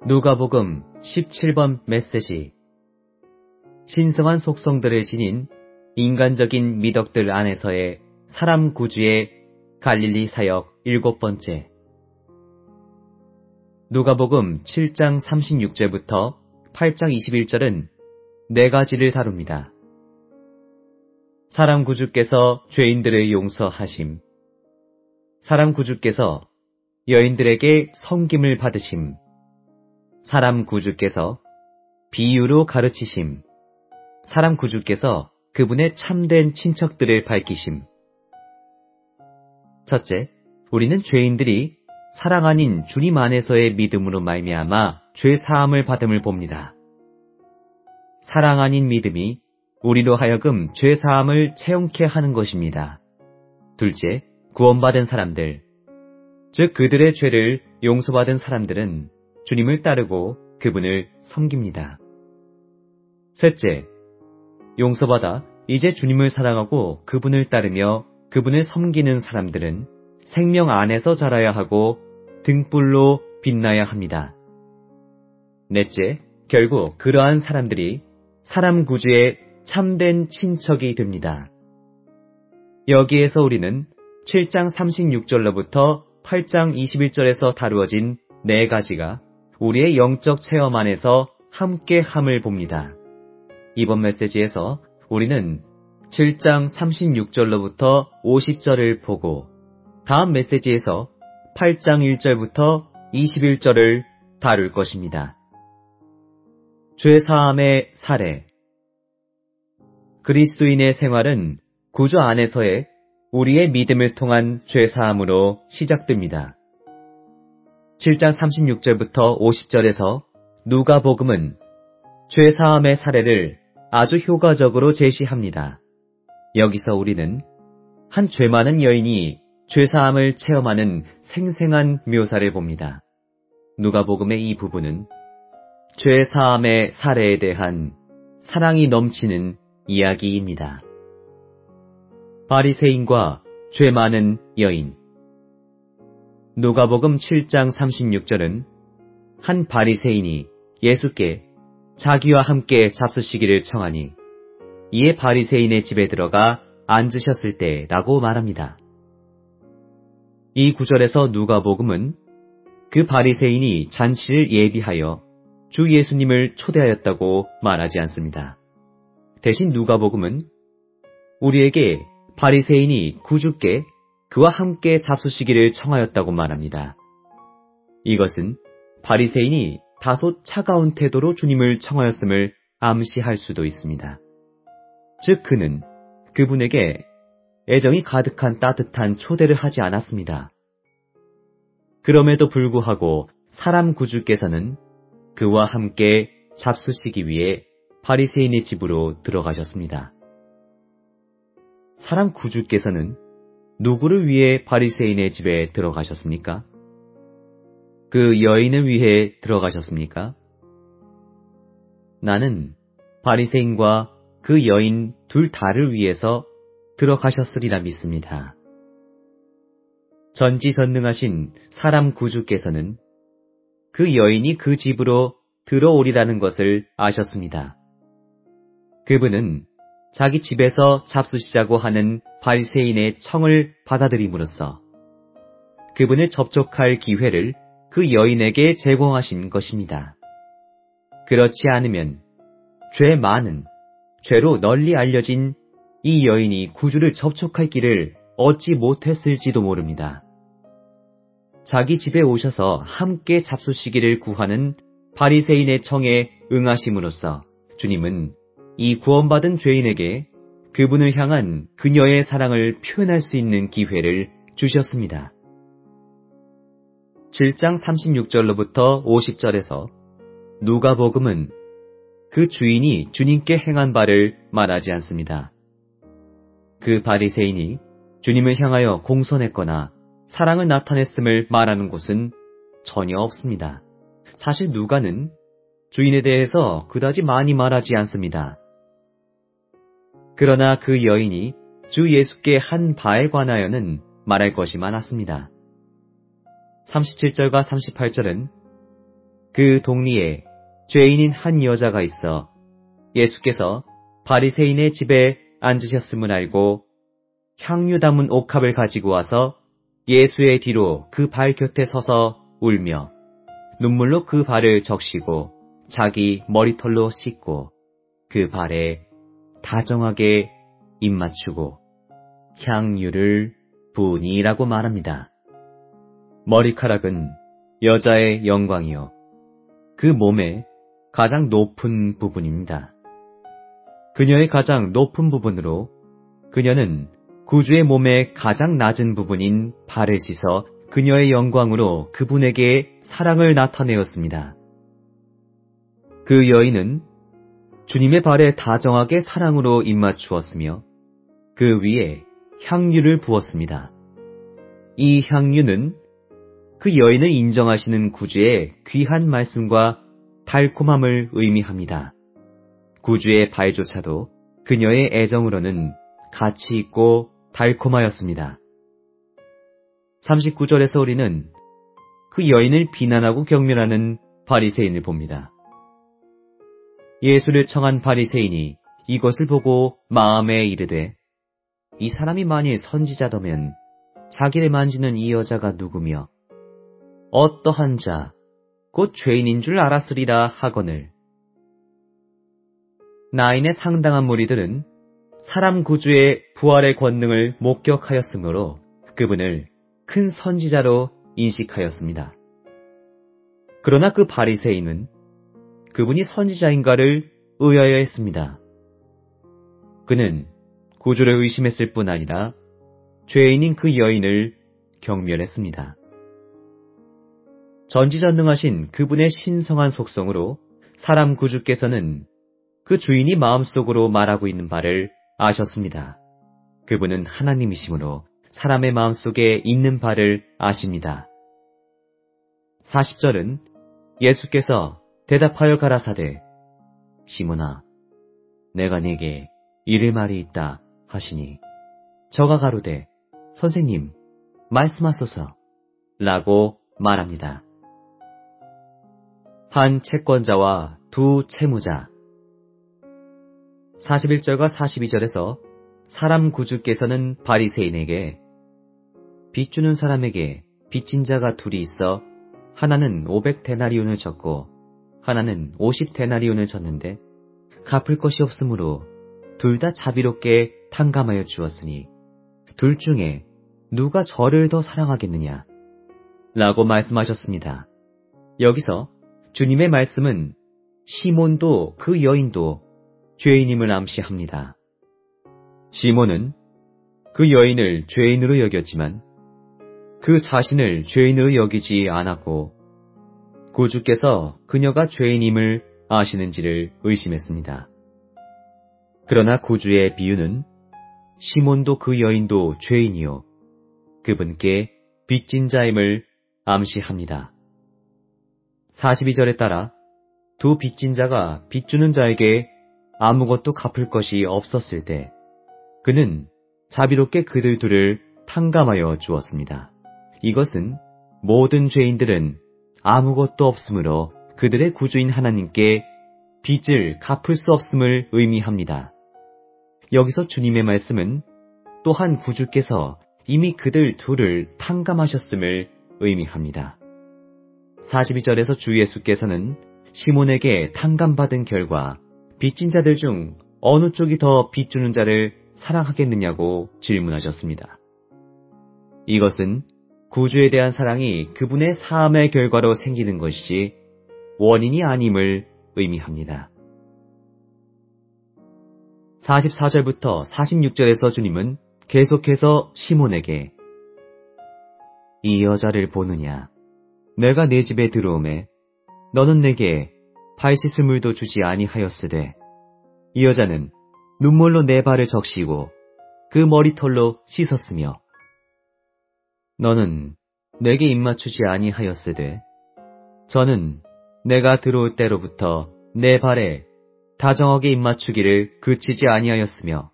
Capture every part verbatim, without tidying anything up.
누가복음 십칠 번 메시지. 신성한 속성들을 지닌 인간적인 미덕들 안에서의 사람 구주의 갈릴리 사역 일곱 번째. 누가복음 칠 장 삼십육 절부터 팔 장 이십일 절은 네 가지를 다룹니다. 사람 구주께서 죄인들을 용서하심, 사람 구주께서 여인들에게 섬김을 받으심, 사람 구주께서 비유로 가르치심, 사람 구주께서 그분의 참된 친척들을 밝히심. 첫째, 우리는 죄인들이 사랑 아닌 주님 안에서의 믿음으로 말미암아 죄 사함을 받음을 봅니다. 사랑 아닌 믿음이 우리로 하여금 죄 사함을 체험케 하는 것입니다. 둘째, 구원받은 사람들, 즉 그들의 죄를 용서받은 사람들은 주님을 따르고 그분을 섬깁니다. 셋째, 용서받아 이제 주님을 사랑하고 그분을 따르며 그분을 섬기는 사람들은 생명 안에서 자라야 하고 등불로 빛나야 합니다. 넷째, 결국 그러한 사람들이 사람 구주의 참된 친척이 됩니다. 여기에서 우리는 칠 장 삼십육 절로부터 팔 장 이십일 절에서 다루어진 네 가지가 우리의 영적 체험 안에서 함께함을 봅니다. 이번 메시지에서 우리는 칠 장 삼십육 절로부터 오십 절을 보고 다음 메시지에서 팔 장 일 절부터 이십일 절을 다룰 것입니다. 죄사함의 사례. 그리스도인의 생활은 구주 안에서의 우리의 믿음을 통한 죄사함으로 시작됩니다. 칠 장 삼십육 절부터 오십 절에서 누가복음은 죄사함의 사례를 아주 효과적으로 제시합니다. 여기서 우리는 한 죄 많은 여인이 죄사함을 체험하는 생생한 묘사를 봅니다. 누가복음의 이 부분은 죄사함의 사례에 대한 사랑이 넘치는 이야기입니다. 바리새인과 죄 많은 여인. 누가복음 칠 장 삼십육 절은 한 바리새인이 예수께 자기와 함께 잡수시기를 청하니 이에 바리새인의 집에 들어가 앉으셨을 때라고 말합니다. 이 구절에서 누가복음은 그 바리새인이 잔치를 예비하여 주 예수님을 초대하였다고 말하지 않습니다. 대신 누가복음은 우리에게 바리새인이 구주께 그와 함께 잡수시기를 청하였다고 말합니다. 이것은 바리새인이 다소 차가운 태도로 주님을 청하였음을 암시할 수도 있습니다. 즉 그는 그분에게 애정이 가득한 따뜻한 초대를 하지 않았습니다. 그럼에도 불구하고 사람 구주께서는 그와 함께 잡수시기 위해 바리새인의 집으로 들어가셨습니다. 사람 구주께서는 누구를 위해 바리새인의 집에 들어가셨습니까? 그 여인을 위해 들어가셨습니까? 나는 바리새인과 그 여인 둘 다를 위해서 들어가셨으리라 믿습니다. 전지전능하신 사람 구주께서는 그 여인이 그 집으로 들어오리라는 것을 아셨습니다. 그분은 자기 집에서 잡수시자고 하는 바리새인의 청을 받아들임으로써 그분을 접촉할 기회를 그 여인에게 제공하신 것입니다. 그렇지 않으면 죄 많은, 죄로 널리 알려진 이 여인이 구주를 접촉할 길을 얻지 못했을지도 모릅니다. 자기 집에 오셔서 함께 잡수시기를 구하는 바리새인의 청에 응하심으로써 주님은 이 구원받은 죄인에게 그분을 향한 그녀의 사랑을 표현할 수 있는 기회를 주셨습니다. 칠 장 삼십육 절로부터 오십 절에서 누가복음은 그 주인이 주님께 행한 바를 말하지 않습니다. 그 바리새인이 주님을 향하여 공손했거나 사랑을 나타냈음을 말하는 곳은 전혀 없습니다. 사실 누가는 주인에 대해서 그다지 많이 말하지 않습니다. 그러나 그 여인이 주 예수께 한 바에 관하여는 말할 것이 많았습니다. 삼십칠 절과 삼십팔 절은 그 동리에 죄인인 한 여자가 있어 예수께서 바리새인의 집에 앉으셨음을 알고 향유 담은 옥합을 가지고 와서 예수의 뒤로 그 발 곁에 서서 울며 눈물로 그 발을 적시고 자기 머리털로 씻고 그 발에 다정하게 입맞추고 향유를 부으니라고 말합니다. 머리카락은 여자의 영광이요 그 몸의 가장 높은 부분입니다. 그녀의 가장 높은 부분으로 그녀는 구주의 몸의 가장 낮은 부분인 발을 씻어 그녀의 영광으로 그분에게 사랑을 나타내었습니다. 그 여인은 주님의 발에 다정하게 사랑으로 입맞추었으며 그 위에 향유를 부었습니다. 이 향유는 그 여인을 인정하시는 구주의 귀한 말씀과 달콤함을 의미합니다. 구주의 발조차도 그녀의 애정으로는 가치 있고 달콤하였습니다. 삼십구 절에서 우리는 그 여인을 비난하고 경멸하는 바리새인을 봅니다. 예수를 청한 바리새인이 이것을 보고 마음에 이르되 이 사람이 만일 선지자더면 자기를 만지는 이 여자가 누구며 어떠한 자 곧 죄인인 줄 알았으리라 하거늘. 나인의 상당한 무리들은 사람 구주의 부활의 권능을 목격하였으므로 그분을 큰 선지자로 인식하였습니다. 그러나 그 바리새인은 그분이 선지자인가를 의아해했습니다. 그는 구주를 의심했을 뿐 아니라 죄인인 그 여인을 경멸했습니다. 전지전능하신 그분의 신성한 속성으로 사람 구주께서는 그 주인이 마음속으로 말하고 있는 바를 아셨습니다. 그분은 하나님이시므로 사람의 마음속에 있는 바를 아십니다. 사십 절은 예수께서 대답하여 가라사대 시몬아 내가 네게 이를 말이 있다 하시니 저가 가로되 선생님 말씀하소서 라고 말합니다. 한 채권자와 두 채무자. 사십일 절과 사십이 절에서 사람 구주께서는 바리새인에게 빚 주는 사람에게 빚진 자가 둘이 있어 하나는 오백 데나리온을 졌고 하나는 오십 데나리온을 졌는데 갚을 것이 없으므로 둘 다 자비롭게 탕감하여 주었으니 둘 중에 누가 저를 더 사랑하겠느냐 라고 말씀하셨습니다. 여기서 주님의 말씀은 시몬도 그 여인도 죄인임을 암시합니다. 시몬은 그 여인을 죄인으로 여겼지만 그 자신을 죄인으로 여기지 않았고 구주께서 그녀가 죄인임을 아시는지를 의심했습니다. 그러나 구주의 비유는 시몬도 그 여인도 죄인이요 그분께 빚진 자임을 암시합니다. 사십이 절에 따라 두 빚진 자가 빚 주는 자에게 아무것도 갚을 것이 없었을 때 그는 자비롭게 그들 둘을 탕감하여 주었습니다. 이것은 모든 죄인들은 아무것도 없으므로 그들의 구주인 하나님께 빚을 갚을 수 없음을 의미합니다. 여기서 주님의 말씀은 또한 구주께서 이미 그들 둘을 탕감하셨음을 의미합니다. 사십이 절에서 주 예수께서는 시몬에게 탕감받은 결과 빚진 자들 중 어느 쪽이 더 빚 주는 자를 사랑하겠느냐고 질문하셨습니다. 이것은 구주에 대한 사랑이 그분의 사함의 결과로 생기는 것이지 원인이 아님을 의미합니다. 사십사 절부터 사십육 절에서 주님은 계속해서 시몬에게 이 여자를 보느냐 내가 네 집에 들어오매 너는 내게 발 씻을 물도 주지 아니하였으되 이 여자는 눈물로 내 발을 적시고 그 머리털로 씻었으며 너는 내게 입맞추지 아니하였으되 저는 내가 들어올 때로부터 내 발에 다정하게 입맞추기를 그치지 아니하였으며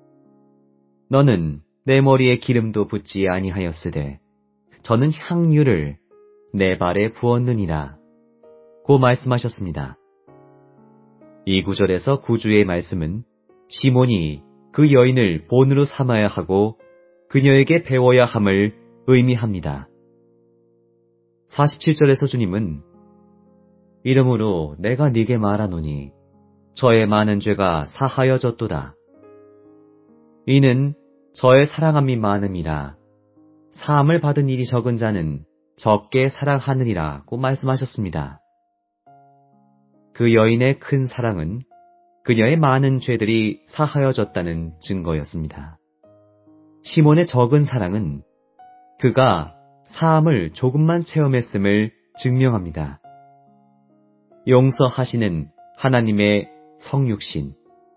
너는 내 머리에 기름도 붓지 아니하였으되 저는 향유를 내 발에 부었느니라. 고 말씀하셨습니다. 이 구절에서 구주의 말씀은 시몬이 그 여인을 본으로 삼아야 하고 그녀에게 배워야 함을 의미합니다. 사십칠 절에서 주님은 이러므로 내가 네게 말하노니 저의 많은 죄가 사하여졌도다. 이는 저의 사랑함이 많음이라 사함을 받은 일이 적은 자는 적게 사랑하느니라고 말씀하셨습니다. 그 여인의 큰 사랑은 그녀의 많은 죄들이 사하여졌다는 증거였습니다. 시몬의 적은 사랑은 그가 사함을 조금만 체험했음을 증명합니다. 용서하시는 하나님의 성육신.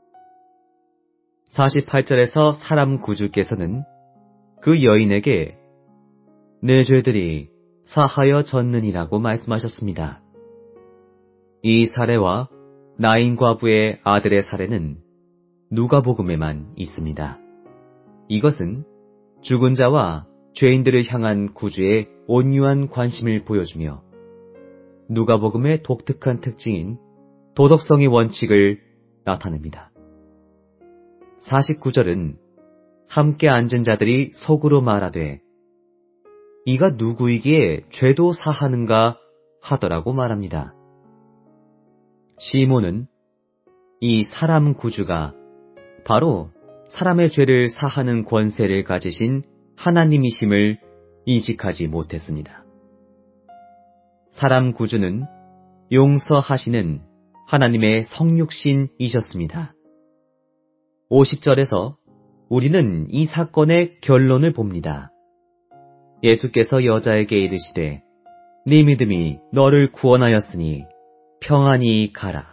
사십팔 절에서 사람 구주께서는 그 여인에게 내 죄들이 사하여졌느니라고 말씀하셨습니다. 이 사례와 나인 과부의 아들의 사례는 누가복음에만 있습니다. 이것은 죽은 자와 죄인들을 향한 구주의 온유한 관심을 보여주며 누가복음의 독특한 특징인 도덕성의 원칙을 나타냅니다. 사십구 절은 함께 앉은 자들이 속으로 말하되 이가 누구이기에 죄도 사하는가 하더라고 말합니다. 시몬은 이 사람 구주가 바로 사람의 죄를 사하는 권세를 가지신 하나님이심을 인식하지 못했습니다. 사람 구주는 용서하시는 하나님의 성육신이셨습니다. 오십 절에서 우리는 이 사건의 결론을 봅니다. 예수께서 여자에게 이르시되 네 믿음이 너를 구원하였으니 평안히 가라.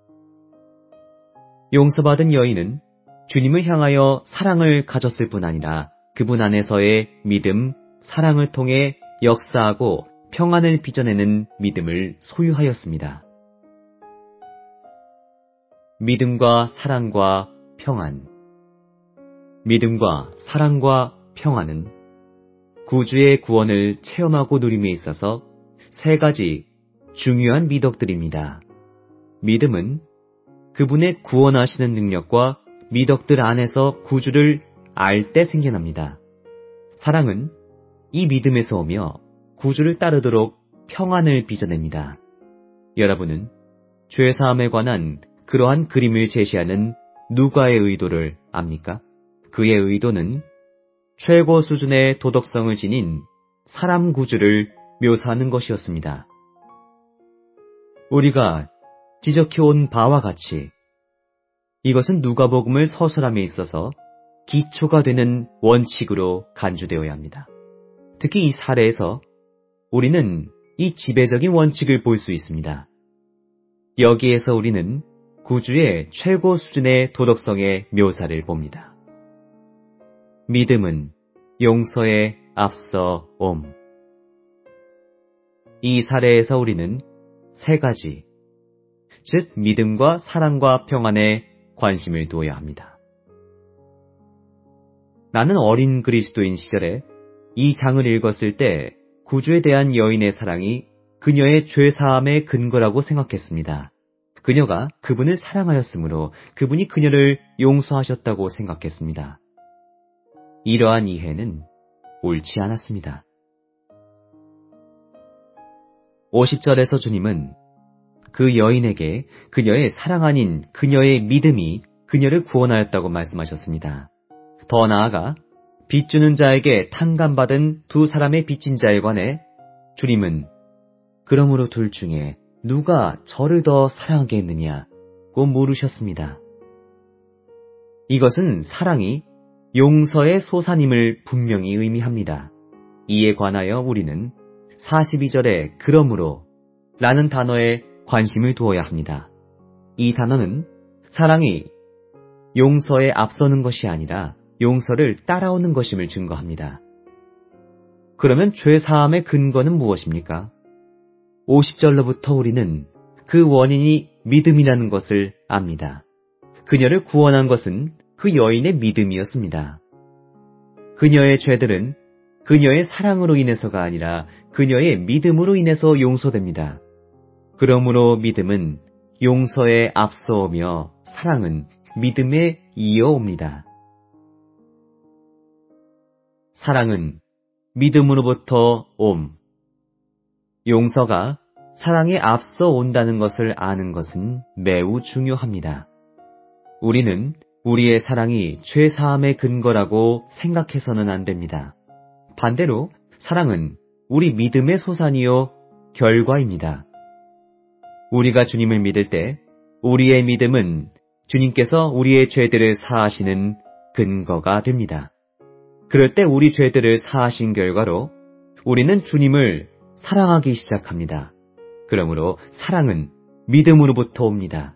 용서받은 여인은 주님을 향하여 사랑을 가졌을 뿐 아니라 그분 안에서의 믿음, 사랑을 통해 역사하고 평안을 빚어내는 믿음을 소유하였습니다. 믿음과 사랑과 평안. 믿음과 사랑과 평안은 구주의 구원을 체험하고 누림에 있어서 세 가지 중요한 미덕들입니다. 믿음은 그분의 구원하시는 능력과 미덕들 안에서 구주를 알 때 생겨납니다. 사랑은 이 믿음에서 오며 구주를 따르도록 평안을 빚어냅니다. 여러분은 죄사함에 관한 그러한 그림을 제시하는 누가의 의도를 압니까? 그의 의도는 최고 수준의 도덕성을 지닌 사람 구주를 묘사하는 것이었습니다. 우리가 지적해온 바와 같이 이것은 누가복음을 서술함에 있어서 기초가 되는 원칙으로 간주되어야 합니다. 특히 이 사례에서 우리는 이 지배적인 원칙을 볼 수 있습니다. 여기에서 우리는 구주의 최고 수준의 도덕성의 묘사를 봅니다. 믿음은 용서에 앞서 옴. 이 사례에서 우리는 세 가지, 즉 믿음과 사랑과 평안에 관심을 두어야 합니다. 나는 어린 그리스도인 시절에 이 장을 읽었을 때 구주에 대한 여인의 사랑이 그녀의 죄사함의 근거라고 생각했습니다. 그녀가 그분을 사랑하였으므로 그분이 그녀를 용서하셨다고 생각했습니다. 이러한 이해는 옳지 않았습니다. 오십 절에서 주님은 그 여인에게 그녀의 사랑 아닌 그녀의 믿음이 그녀를 구원하였다고 말씀하셨습니다. 더 나아가 빚 주는 자에게 탕감받은 두 사람의 빚진 자에 관해 주님은 그러므로 둘 중에 누가 저를 더 사랑하겠느냐고 물으셨습니다. 이것은 사랑이 용서의 소산임을 분명히 의미합니다. 이에 관하여 우리는 사십이 절에 그러므로 라는 단어에 관심을 두어야 합니다. 이 단어는 사랑이 용서에 앞서는 것이 아니라 용서를 따라오는 것임을 증거합니다. 그러면 죄사함의 근거는 무엇입니까? 오십 절로부터 우리는 그 원인이 믿음이라는 것을 압니다. 그녀를 구원한 것은 그 여인의 믿음이었습니다. 그녀의 죄들은 그녀의 사랑으로 인해서가 아니라 그녀의 믿음으로 인해서 용서됩니다. 그러므로 믿음은 용서에 앞서오며 사랑은 믿음에 이어옵니다. 사랑은 믿음으로부터 옴. 용서가 사랑에 앞서 온다는 것을 아는 것은 매우 중요합니다. 우리는 우리의 사랑이 죄사함의 근거라고 생각해서는 안 됩니다. 반대로 사랑은 우리 믿음의 소산이요 결과입니다. 우리가 주님을 믿을 때 우리의 믿음은 주님께서 우리의 죄들을 사하시는 근거가 됩니다. 그럴 때 우리 죄들을 사하신 결과로 우리는 주님을 사랑하기 시작합니다. 그러므로 사랑은 믿음으로부터 옵니다.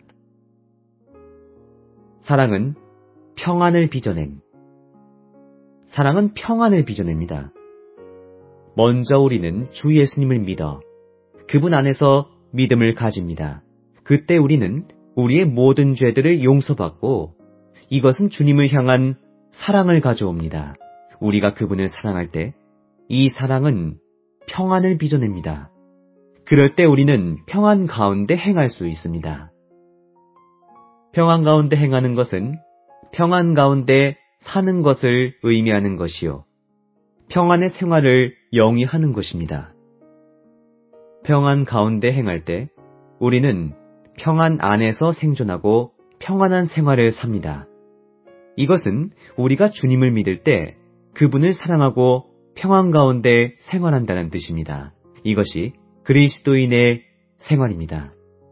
사랑은 평안을 빚어냄. 사랑은 평안을 빚어냅니다. 먼저 우리는 주 예수님을 믿어 그분 안에서 믿음을 가집니다. 그때 우리는 우리의 모든 죄들을 용서받고 이것은 주님을 향한 사랑을 가져옵니다. 우리가 그분을 사랑할 때 이 사랑은 평안을 빚어냅니다. 그럴 때 우리는 평안 가운데 행할 수 있습니다. 평안 가운데 행하는 것은 평안 가운데 사는 것을 의미하는 것이요. 평안의 생활을 영위하는 것입니다. 평안 가운데 행할 때 우리는 평안 안에서 생존하고 평안한 생활을 삽니다. 이것은 우리가 주님을 믿을 때 그분을 사랑하고 평안 가운데 생활한다는 뜻입니다. 이것이 그리스도인의 생활입니다.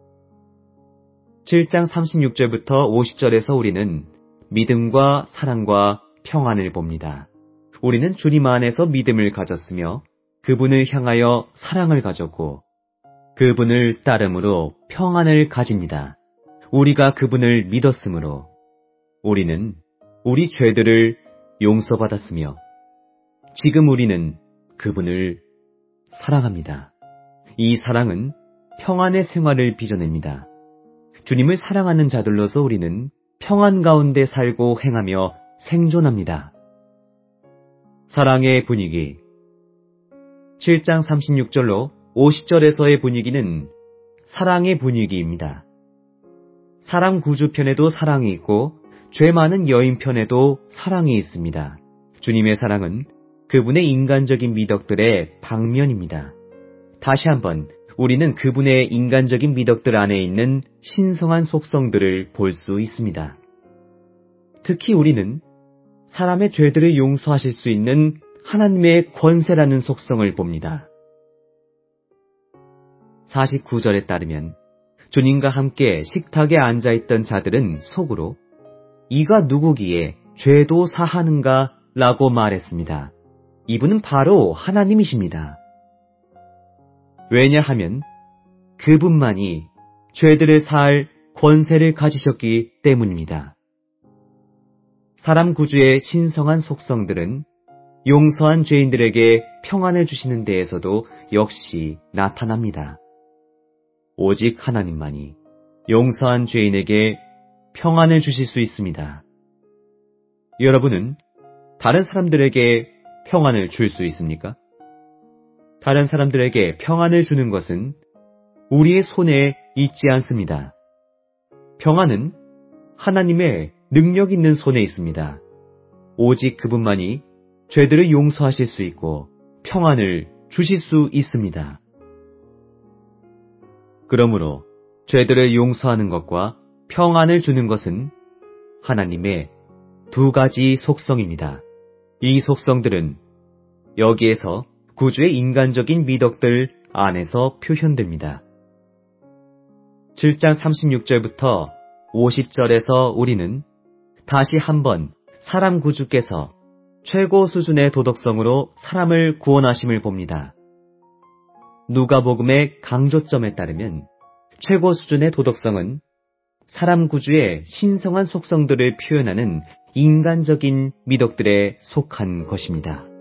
칠 장 삼십육 절부터 오십 절에서 우리는 믿음과 사랑과 평안을 봅니다. 우리는 주님 안에서 믿음을 가졌으며 그분을 향하여 사랑을 가졌고 그분을 따름으로 평안을 가집니다. 우리가 그분을 믿었으므로 우리는 우리 죄들을 용서받았으며 지금 우리는 그분을 사랑합니다. 이 사랑은 평안의 생활을 빚어냅니다. 주님을 사랑하는 자들로서 우리는 평안 가운데 살고 행하며 생존합니다. 사랑의 분위기. 칠 장 삼십육 절로 오십 절에서의 분위기는 사랑의 분위기입니다. 사람 구주 편에도 사랑이 있고 죄 많은 여인 편에도 사랑이 있습니다. 주님의 사랑은 그분의 인간적인 미덕들의 방면입니다. 다시 한번 우리는 그분의 인간적인 미덕들 안에 있는 신성한 속성들을 볼 수 있습니다. 특히 우리는 사람의 죄들을 용서하실 수 있는 하나님의 권세라는 속성을 봅니다. 사십구 절에 따르면 주님과 함께 식탁에 앉아있던 자들은 속으로 이가 누구기에 죄도 사하는가 라고 말했습니다. 이분은 바로 하나님이십니다. 왜냐하면 그분만이 죄들을 사할 권세를 가지셨기 때문입니다. 사람 구주의 신성한 속성들은 용서한 죄인들에게 평안을 주시는 데에서도 역시 나타납니다. 오직 하나님만이 용서한 죄인에게 평안을 주실 수 있습니다. 여러분은 다른 사람들에게 평안을 줄 수 있습니까? 다른 사람들에게 평안을 주는 것은 우리의 손에 있지 않습니다. 평안은 하나님의 능력 있는 손에 있습니다. 오직 그분만이 죄들을 용서하실 수 있고 평안을 주실 수 있습니다. 그러므로 죄들을 용서하는 것과 평안을 주는 것은 하나님의 두 가지 속성입니다. 이 속성들은 여기에서 구주의 인간적인 미덕들 안에서 표현됩니다. 칠 장 삼십육 절부터 오십 절에서 우리는 다시 한번 사람 구주께서 최고 수준의 도덕성으로 사람을 구원하심을 봅니다. 누가복음의 강조점에 따르면 최고 수준의 도덕성은 사람 구주의 신성한 속성들을 표현하는 인간적인 미덕들에 속한 것입니다.